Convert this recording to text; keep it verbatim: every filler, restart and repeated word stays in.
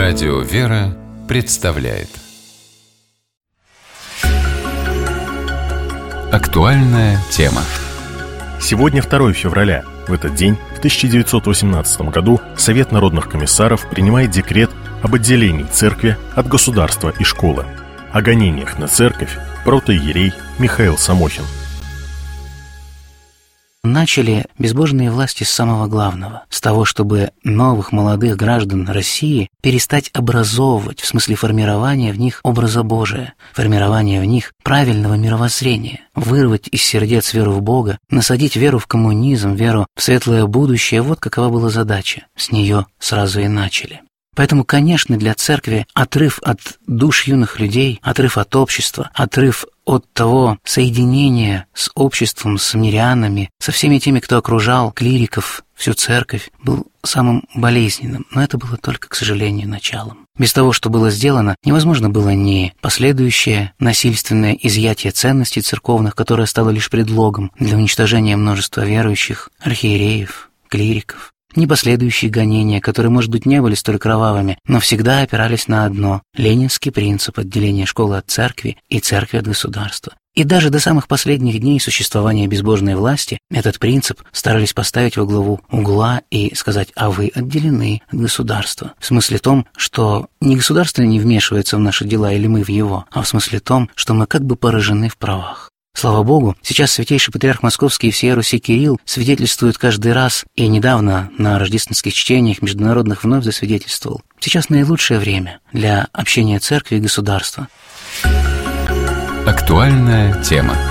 Радио «Вера» представляет актуальная тема. Сегодня второе февраля. В этот день, в тысяча девятьсот восемнадцатом году, Совет народных комиссаров принимает декрет об отделении церкви от государства и школы. О гонениях на церковь протоиерей Михаил Самохин. Начали безбожные власти с самого главного, с того, чтобы новых молодых граждан России перестать образовывать, в смысле формирования в них образа Божия, формирования в них правильного мировоззрения, вырвать из сердец веру в Бога, насадить веру в коммунизм, веру в светлое будущее. Вот какова была задача. С нее сразу и начали. Поэтому, конечно, для церкви отрыв от душ юных людей, отрыв от общества, отрыв от того соединения с обществом, с мирянами, со всеми теми, кто окружал клириков, всю церковь, был самым болезненным. Но это было только, к сожалению, началом. Без того, что было сделано, невозможно было ни последующее насильственное изъятие ценностей церковных, которое стало лишь предлогом для уничтожения множества верующих, архиереев, клириков, ни последующие гонения, которые, может быть, не были столь кровавыми, но всегда опирались на одно – ленинский принцип отделения школы от церкви и церкви от государства. И даже до самых последних дней существования безбожной власти этот принцип старались поставить во главу угла и сказать: а вы отделены от государства. В смысле том, что не государство не вмешивается в наши дела или мы в его, а в смысле том, что мы как бы поражены в правах. Слава Богу, сейчас святейший патриарх Московский и всея Руси Кирилл свидетельствует каждый раз, и недавно на рождественских чтениях международных вновь засвидетельствовал. Сейчас наилучшее время для общения церкви и государства. Актуальная тема.